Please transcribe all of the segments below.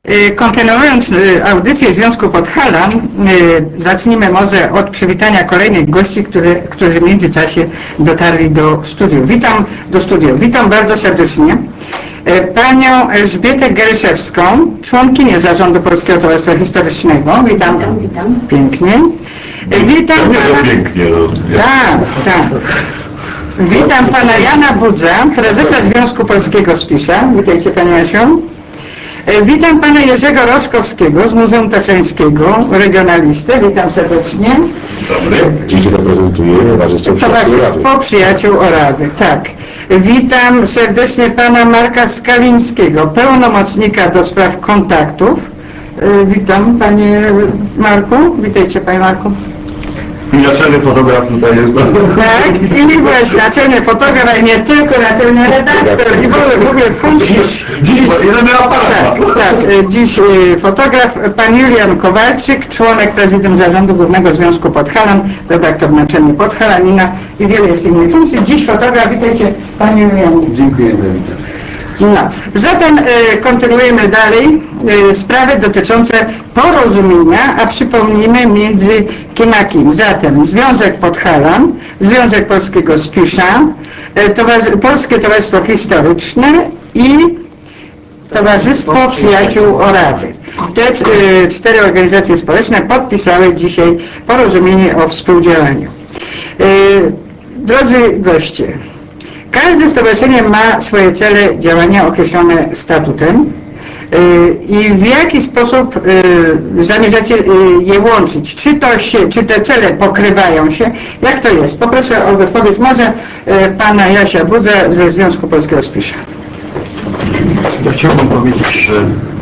Kontynuując audycję Związku Podhalan, zacznijmy może od przywitania kolejnych gości, którzy w międzyczasie dotarli do studiów. Witam bardzo serdecznie panią Elżbietę Geryszewską, członkinię Zarządu Polskiego Towarzystwa Historycznego. Witam. Pięknie. Witam pana... Pięknie, no. Tak. Witam pana Jana Budza, prezesa Związku Polskiego Spisza. Witajcie panie Jasiu. Witam pana Jerzego Roszkowskiego z Muzeum Taczeńskiego, regionalistę. Witam serdecznie. Dobry. Dziś reprezentuję Towarzystwo Przyjaciół Orawy. Tak. Witam serdecznie pana Marka Skalińskiego, pełnomocnika do spraw kontaktów. Witam panie Marku. Witajcie panie Marku. I naczelny fotograf tutaj jest. Tak, i właśnie naczelny fotograf, ale nie tylko naczelny redaktor, i w ogóle funkcję. Dziś jeden aparat. Tak, dziś fotograf, pan Julian Kowalczyk, członek Prezydium Zarządu Głównego Związku Podhalan, redaktor naczelny Podhalanina i wiele jest innych funkcji. Dziś fotograf, witajcie panie Julianie. Dziękuję za invitację. No, zatem kontynuujemy dalej sprawy dotyczące porozumienia, a przypomnijmy między kim a kim. Zatem Związek Podhalan, Związek Polskiego Spisza, Polskie Towarzystwo Historyczne i Towarzystwo Przyjaciół Orawy. Te cztery organizacje społeczne podpisały dzisiaj porozumienie o współdziałaniu. Drodzy goście, każde stowarzyszenie ma swoje cele działania określone statutem i w jaki sposób zamierzacie je łączyć? Czy te cele pokrywają się? Jak to jest? Poproszę o wypowiedź może pana Jasia Budza ze Związku Polskiego Spisza. Ja chciałbym powiedzieć, że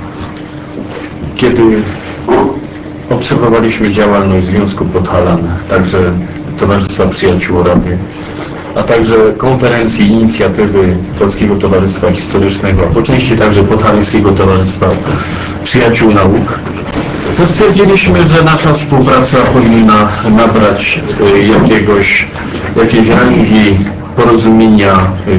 kiedy obserwowaliśmy działalność Związku Podhalan, także Towarzystwa Przyjaciół Orawy, a także konferencji i inicjatywy Polskiego Towarzystwa Historycznego, a po części także Podhalańskiego Towarzystwa Przyjaciół Nauk, to stwierdziliśmy, że nasza współpraca powinna nabrać jakiejś rangi porozumienia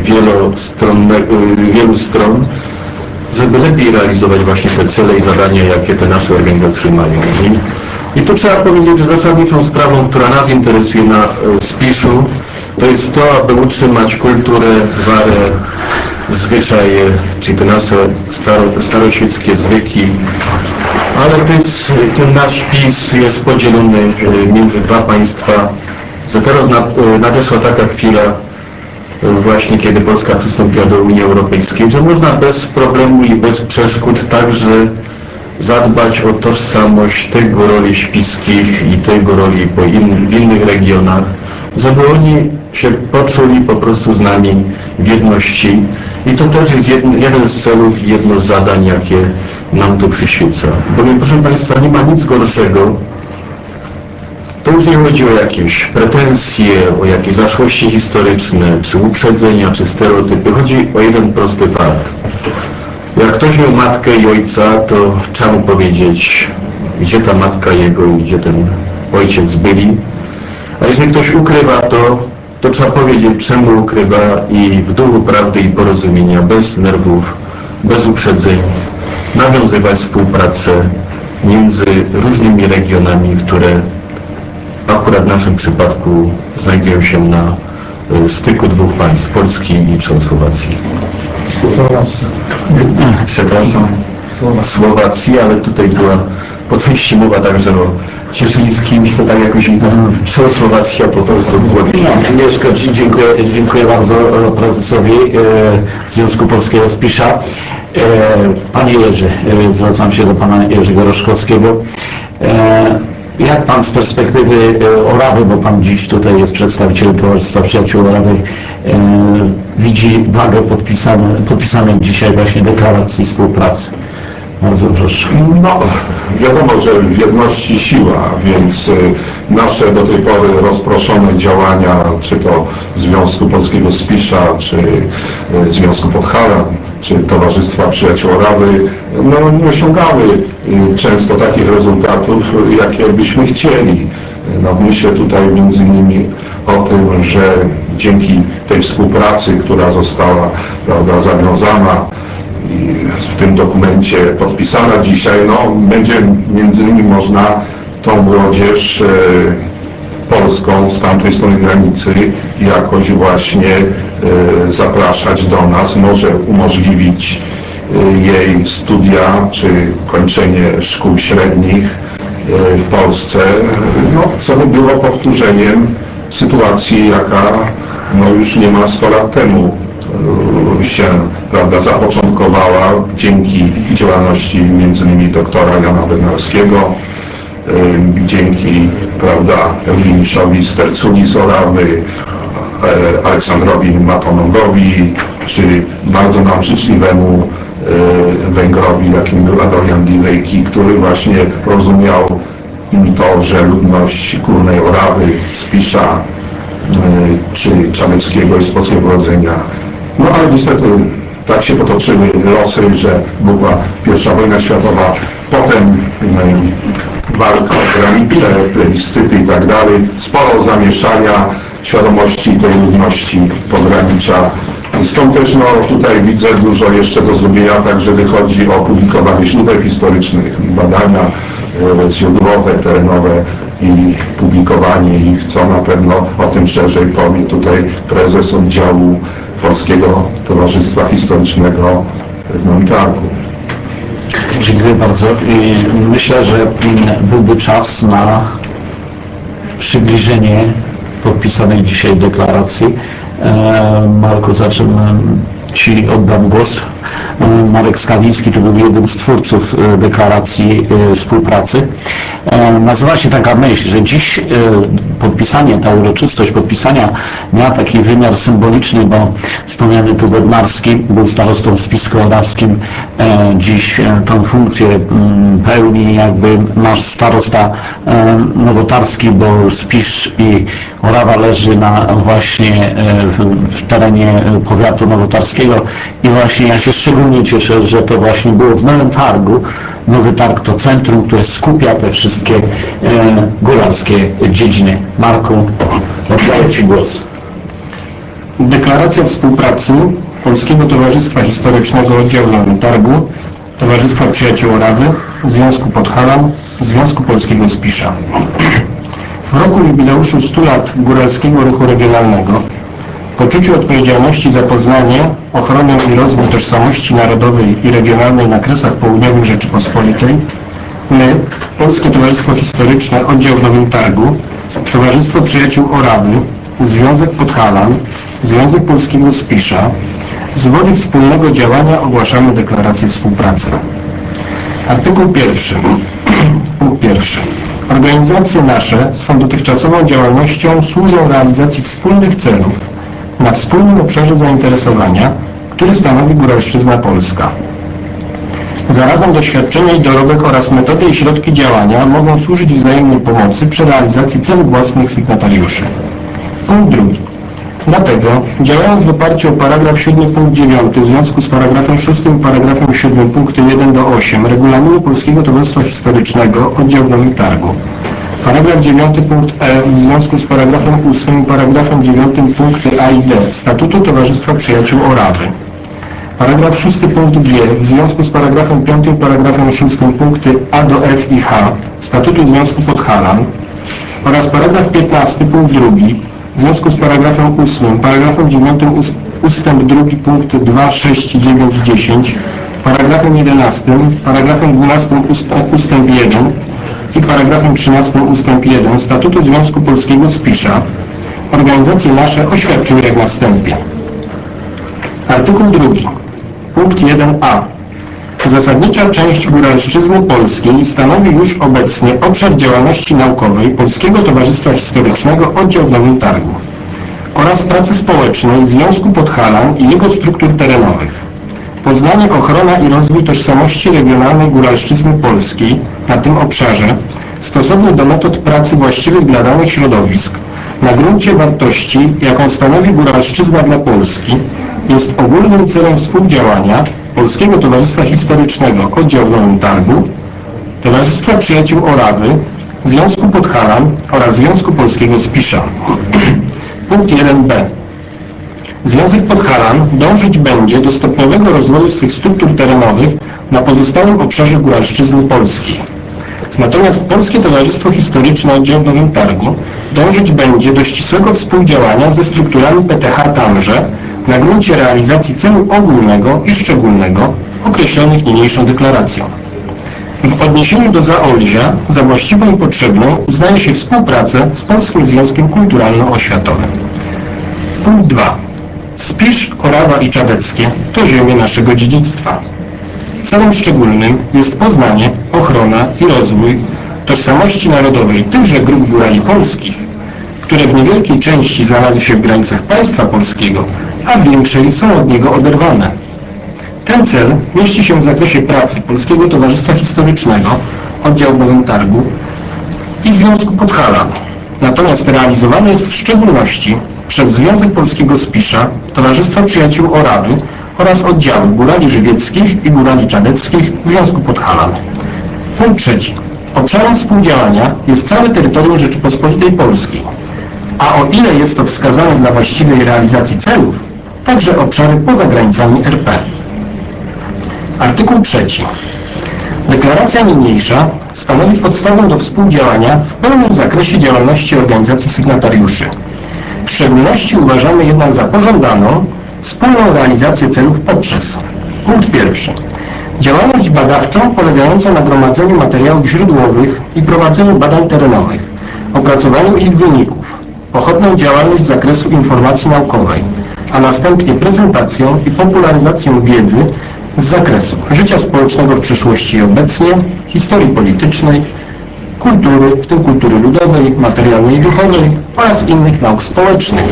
wielu stron, żeby lepiej realizować właśnie te cele i zadania, jakie te nasze organizacje mają. I tu trzeba powiedzieć, że zasadniczą sprawą, która nas interesuje na Spiszu, to jest to, aby utrzymać kulturę, gwarę, zwyczaje, czyli te nasze staroświeckie zwyki, ale ten nasz spis jest podzielony między dwa państwa, że teraz nadeszła taka chwila, właśnie kiedy Polska przystąpiła do Unii Europejskiej, że można bez problemu i bez przeszkód także zadbać o tożsamość tych góroli śpiskich i tych góroli w innych regionach, żeby oni się poczuli po prostu z nami w jedności. I to też jest jeden z celów i jedno z zadań, jakie nam tu przyświeca. Bowiem, proszę państwa, nie ma nic gorszego. To już nie chodzi o jakieś pretensje, o jakieś zaszłości historyczne, czy uprzedzenia, czy stereotypy. Chodzi o jeden prosty fakt. Jak ktoś miał matkę i ojca, to trzeba mu powiedzieć, gdzie ta matka jego i gdzie ten ojciec byli. A jeżeli ktoś ukrywa to trzeba powiedzieć, czemu ukrywa i w duchu prawdy i porozumienia, bez nerwów, bez uprzedzeń, nawiązywać współpracę między różnymi regionami, które akurat w naszym przypadku znajdują się na styku dwóch państw, Polski i Czechosłowacji. Przepraszam, Słowacji, ale tutaj była po części mowa także o cieszyńskim i to tak jakoś mi tam Czechosłowacja po prostu w głowie. Nie szkodzi, dziękuję bardzo prezesowi Związku Polskiego Spisza. Panie Jerzy, zwracam się do pana Jerzego Roszkowskiego. Jak pan z perspektywy Orawy, bo pan dziś tutaj jest przedstawicielem Towarzystwa Przyjaciół Orawy, widzi wagę podpisanej dzisiaj właśnie deklaracji współpracy? Bardzo proszę. No, wiadomo, że w jedności siła, więc nasze do tej pory rozproszone działania, czy to Związku Polskiego Spisza, czy Związku Podhalan, czy Towarzystwa Przyjaciół Orawy, no nie osiągały często takich rezultatów, jakie byśmy chcieli. No, myślę tutaj między innymi o tym, że dzięki tej współpracy, która została, prawda, zawiązana i w tym dokumencie podpisana dzisiaj, no, będzie między innymi można tą młodzież polską z tamtej strony granicy jakoś właśnie zapraszać do nas, może umożliwić jej studia czy kończenie szkół średnich w Polsce, no, co by było powtórzeniem sytuacji, jaka no, już niemal 100 lat temu się, prawda, zapoczątkowała dzięki działalności m.in. doktora Jana Bednarskiego, dzięki, prawda, Eugeniuszowi Sterculi z Orawy, Aleksandrowi Matonogowi, czy bardzo nam życzliwemu Węgrowi, jakim był Adorian Diwejki, który właśnie rozumiał to, że ludność Górnej Orawy, Spisza czy Czarneckiego jest polskiego rodzenia. No ale niestety tak się potoczyły losy, że była I wojna światowa, potem walka o granice, plebiscyty i tak dalej, sporo zamieszania świadomości tej ludności pogranicza. I stąd też no, tutaj widzę dużo jeszcze do zrobienia, także gdy chodzi o publikowanie źródeł historycznych, badania źródłowe, terenowe i publikowanie ich, co na pewno o tym szerzej powie tutaj prezes oddziału Polskiego Towarzystwa Historycznego w Nowym Targu. Dziękuję bardzo. I myślę, że byłby czas na przybliżenie podpisanej dzisiaj deklaracji. Marku, za czym Ci oddam głos. Marek Skawiński to był jeden z twórców deklaracji współpracy. Nazywa się taka myśl, że dziś podpisanie, ta uroczystość podpisania miała taki wymiar symboliczny, bo wspomniany tu Bednarski był starostą w Spisku Orawskim. Dziś tą funkcję pełni jakby nasz starosta nowotarski, bo Spisz i Orawa leży właśnie w terenie powiatu nowotarskiego i właśnie ja się szczególnie cieszę, że to właśnie było w Nowym Targu. Nowy Targ to centrum, które skupia te wszystkie górarskie dziedziny. Marku, oddaję Ci głos. Deklaracja współpracy Polskiego Towarzystwa Historycznego Oddział w Nowym Targu, Towarzystwa Przyjaciół Orawy, Związku Podhalan, Związku Polskiego Spisza. W roku jubileuszu 100 lat góralskiego ruchu regionalnego, w poczuciu odpowiedzialności za poznanie, ochronę i rozwój tożsamości narodowej i regionalnej na kresach południowych Rzeczypospolitej, my, Polskie Towarzystwo Historyczne Oddział w Nowym Targu, Towarzystwo Przyjaciół Orawy, Związek Podhalan, Związek Polskiego Spisza, z woli wspólnego działania ogłaszamy deklarację współpracy. Artykuł 1. Punkt 1. Organizacje nasze swą dotychczasową działalnością służą realizacji wspólnych celów na wspólnym obszarze zainteresowania, który stanowi Góralszczyzna Polska. Zarazem doświadczenia i dorobek oraz metody i środki działania mogą służyć wzajemnej pomocy przy realizacji celów własnych sygnatariuszy. Punkt 2. Dlatego, działając w oparciu o paragraf 7 punkt 9 w związku z paragrafem 6 i paragrafem 7 punkty 1 do 8 Regulaminu Polskiego Towarzystwa Historycznego Oddział w Nowym Targu, paragraf 9 punkt E w związku z paragrafem 8 i paragrafem 9 punkty A i D Statutu Towarzystwa Przyjaciół Orawy, paragraf 6 punkt G w związku z paragrafem 5 i paragrafem 6 punkty A do F i H Statutu Związku Podhalan oraz paragraf 15 punkt 2 w związku z paragrafem 8, paragrafem 9 ustęp 2 punkty 2, 6, 9 i 10, paragrafem 11, paragrafem 12 ustęp 1 i paragrafem 13 ustęp 1 Statutu Związku Polskiego Spisza, organizacje nasze oświadczyły jak na wstępie. Artykuł 2. Punkt 1a. Zasadnicza część Góralszczyzny Polskiej stanowi już obecnie obszar działalności naukowej Polskiego Towarzystwa Historycznego Oddział w Nowym Targu oraz pracy społecznej Związku Podhalan i jego struktur terenowych. Poznanie, ochrona i rozwój tożsamości regionalnej Góralszczyzny Polskiej na tym obszarze, stosownie do metod pracy właściwych dla danych środowisk, na gruncie wartości, jaką stanowi Góralszczyzna dla Polski, jest ogólnym celem współdziałania Polskiego Towarzystwa Historycznego Oddział w Nowym Targu, Towarzystwa Przyjaciół Orawy, Związku Podhalan oraz Związku Polskiego Spisza. Punkt 1b. Związek Podhalan dążyć będzie do stopniowego rozwoju swych struktur terenowych na pozostałym obszarze Góralszczyzny Polskiej. Natomiast Polskie Towarzystwo Historyczne Oddział w Nowym Targu dążyć będzie do ścisłego współdziałania ze strukturami PTH tamże na gruncie realizacji celu ogólnego i szczególnego określonych niniejszą deklaracją. W odniesieniu do Zaolzia za właściwą i potrzebną uznaje się współpracę z Polskim Związkiem Kulturalno-Oświatowym. Punkt 2. Spisz, Orawa i Czadeckie to ziemie naszego dziedzictwa. Celem szczególnym jest poznanie, ochrona i rozwój tożsamości narodowej tychże grup górali polskich, które w niewielkiej części znalazły się w granicach państwa polskiego, a w większej są od niego oderwane. Ten cel mieści się w zakresie pracy Polskiego Towarzystwa Historycznego, Oddział w Nowym Targu i Związku Podhalan. Natomiast realizowany jest w szczególności przez Związek Polskiego Spisza, Towarzystwo Przyjaciół Orawy oraz oddziały Górali Żywieckich i Górali Czadeckich Związku Podhalan. Punkt 3. Obszarem współdziałania jest całe terytorium Rzeczypospolitej Polskiej, a o ile jest to wskazane dla właściwej realizacji celów, także obszary poza granicami RP. Artykuł 3. Deklaracja niniejsza stanowi podstawę do współdziałania w pełnym zakresie działalności organizacji sygnatariuszy. W szczególności uważamy jednak za pożądaną wspólną realizację celów poprzez punkt 1. Działalność badawczą polegającą na gromadzeniu materiałów źródłowych i prowadzeniu badań terenowych, opracowaniu ich wyników, pochodną działalność z zakresu informacji naukowej, a następnie prezentacją i popularyzacją wiedzy z zakresu życia społecznego w przeszłości i obecnie, historii politycznej, kultury, w tym kultury ludowej, materialnej i duchowej oraz innych nauk społecznych.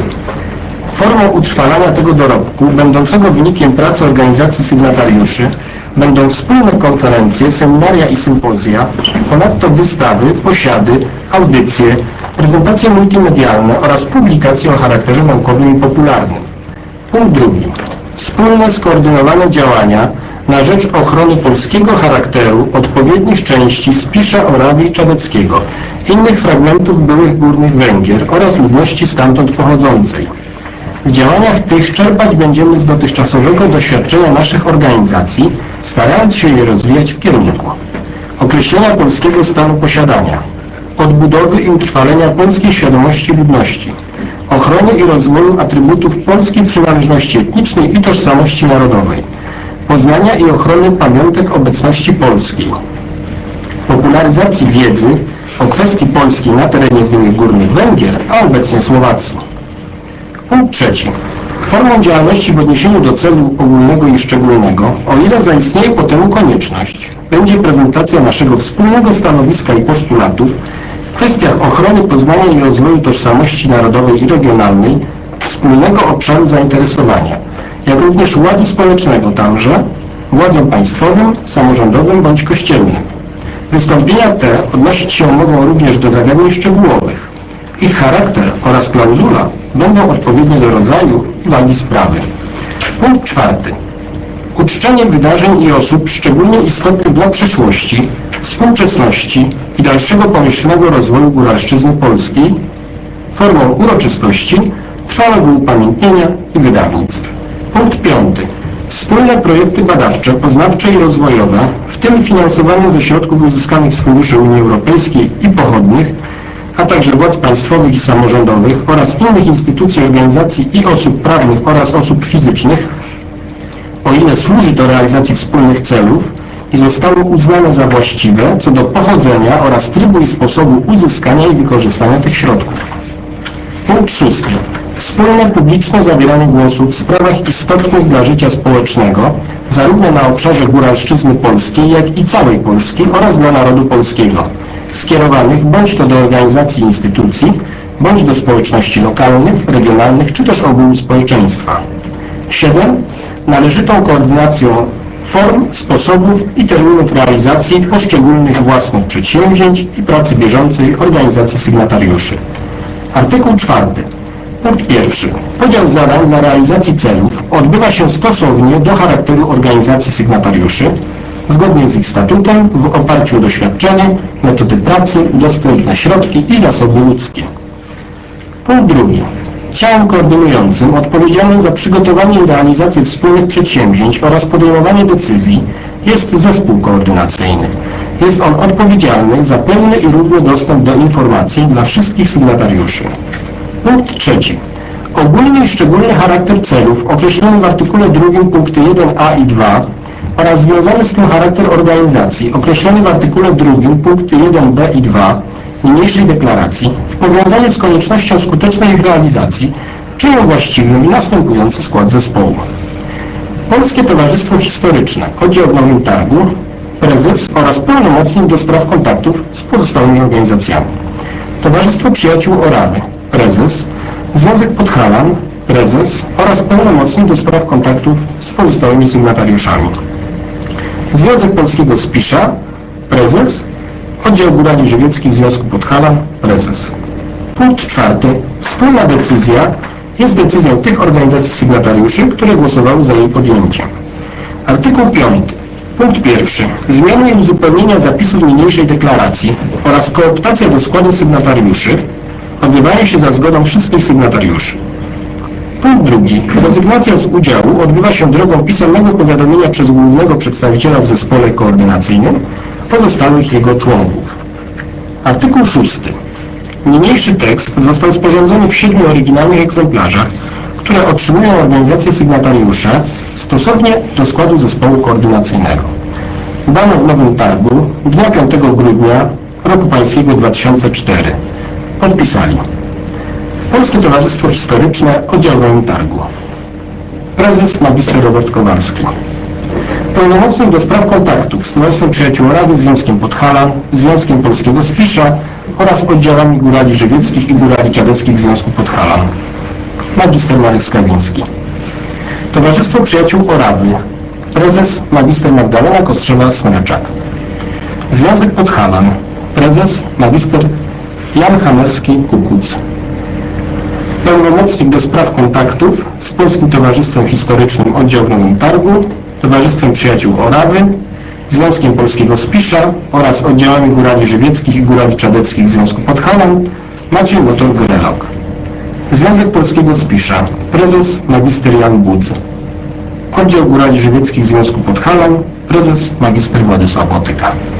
Formą utrwalania tego dorobku, będącego wynikiem pracy organizacji sygnatariuszy, będą wspólne konferencje, seminaria i sympozja, ponadto wystawy, posiady, audycje, prezentacje multimedialne oraz publikacje o charakterze naukowym i popularnym. Punkt 2. Wspólne skoordynowane działania na rzecz ochrony polskiego charakteru odpowiednich części Spisza, Orawy i Czadeckiego, innych fragmentów byłych górnych Węgier oraz ludności stamtąd pochodzącej. W działaniach tych czerpać będziemy z dotychczasowego doświadczenia naszych organizacji, starając się je rozwijać w kierunku określenia polskiego stanu posiadania, odbudowy i utrwalenia polskiej świadomości ludności, ochrony i rozwoju atrybutów polskiej przynależności etnicznej i tożsamości narodowej, poznania i ochrony pamiątek obecności polskiej, popularyzacji wiedzy o kwestii polskiej na terenie byłych górnych Węgier, a obecnie Słowacji. Punkt 3. Formą działalności w odniesieniu do celu ogólnego i szczególnego, o ile zaistnieje po temu konieczność, będzie prezentacja naszego wspólnego stanowiska i postulatów w kwestiach ochrony, poznania i rozwoju tożsamości narodowej i regionalnej, wspólnego obszaru zainteresowania, jak również ładu społecznego tamże, władzom państwowym, samorządowym bądź kościelnym. Wystąpienia te odnosić się mogą również do zagadnień szczegółowych. Ich charakter oraz klauzula będą odpowiednie do rodzaju i wagi sprawy. Punkt 4. Uczczenie wydarzeń i osób szczególnie istotnych dla przyszłości, współczesności i dalszego pomyślnego rozwoju Góralszczyzny Polskiej formą uroczystości, trwałego upamiętnienia i wydawnictw. Punkt 5. Wspólne projekty badawcze, poznawcze i rozwojowe, w tym finansowane ze środków uzyskanych z funduszy Unii Europejskiej i pochodnych, a także władz państwowych i samorządowych oraz innych instytucji, organizacji i osób prawnych oraz osób fizycznych, o ile służy do realizacji wspólnych celów i zostało uznane za właściwe co do pochodzenia oraz trybu i sposobu uzyskania i wykorzystania tych środków. Punkt 6. Wspólne publiczne zabieranie głosu w sprawach istotnych dla życia społecznego, zarówno na obszarze Góralszczyzny Polskiej, jak i całej Polski oraz dla narodu polskiego, skierowanych bądź to do organizacji i instytucji, bądź do społeczności lokalnych, regionalnych, czy też ogółu społeczeństwa. 7. Należytą koordynacją form, sposobów i terminów realizacji poszczególnych własnych przedsięwzięć i pracy bieżącej organizacji sygnatariuszy. Artykuł 4. Punkt 1. Podział zadań dla realizacji celów odbywa się stosownie do charakteru organizacji sygnatariuszy, zgodnie z ich statutem, w oparciu o doświadczenie, metody pracy, dostępne środki i zasoby ludzkie. Punkt 2. Ciałem koordynującym odpowiedzialnym za przygotowanie i realizację wspólnych przedsięwzięć oraz podejmowanie decyzji jest zespół koordynacyjny. Jest on odpowiedzialny za pełny i równy dostęp do informacji dla wszystkich sygnatariuszy. Punkt 3. Ogólny i szczególny charakter celów określony w artykule 2 punkty 1a i 2 oraz związany z tym charakter organizacji określony w artykule 2 punkty 1b i 2 niniejszej deklaracji w powiązaniu z koniecznością skutecznej ich realizacji czynią właściwym następujący skład zespołu. Polskie Towarzystwo Historyczne, oddział w Nowym Targu, prezes oraz pełnomocnik do spraw kontaktów z pozostałymi organizacjami. Towarzystwo Przyjaciół Orawy, prezes, Związek Podhalan, prezes oraz pełnomocnik do spraw kontaktów z pozostałymi sygnatariuszami. Związek Polskiego Spisza, prezes, oddział Górali Żywieckich Związku Podhalan, prezes. Punkt 4. Wspólna decyzja jest decyzją tych organizacji sygnatariuszy, które głosowały za jej podjęciem. Artykuł 5. Punkt 1. Zmiany i uzupełnienia zapisów niniejszej deklaracji oraz kooptacja do składu sygnatariuszy odbywają się za zgodą wszystkich sygnatariuszy. Punkt 2. Rezygnacja z udziału odbywa się drogą pisemnego powiadomienia przez głównego przedstawiciela w zespole koordynacyjnym pozostałych jego członków. Artykuł 6. Niniejszy tekst został sporządzony w 7 oryginalnych egzemplarzach, które otrzymują organizacje sygnatariusze stosownie do składu zespołu koordynacyjnego. Dano w Nowym Targu dnia 5 grudnia roku pańskiego 2004. Podpisali Polskie Towarzystwo Historyczne, oddział w Nowym Targu. Prezes magister Robert Kowalski. Pełnomocnik do spraw kontaktów z Towarzystwem Przyjaciół Orawy, Związkiem Podhalan, Związkiem Polskiego Spisza oraz oddziałami Górali Żywieckich i Górali Czadeckich Związku Podhalan. Magister Marek Skawiński. Towarzystwo Przyjaciół Orawy. Prezes magister Magdalena Kostrzewa-Smreczak. Związek Podhalan. Prezes magister Jan Hamerski-Kukuc. Pełnomocnik do spraw kontaktów z Polskim Towarzystwem Historycznym, oddział w Nowym Targu, Towarzystwem Przyjaciół Orawy, Związkiem Polskiego Spisza oraz oddziałami Górali Żywieckich i Górali Czadeckich Związku Podhalan, Maciej Motor-Grelok. Związek Polskiego Spisza. Prezes magister Jan Budz. Oddział Górali Żywieckich Związku Podhalan. Prezes magister Władysław Motyka.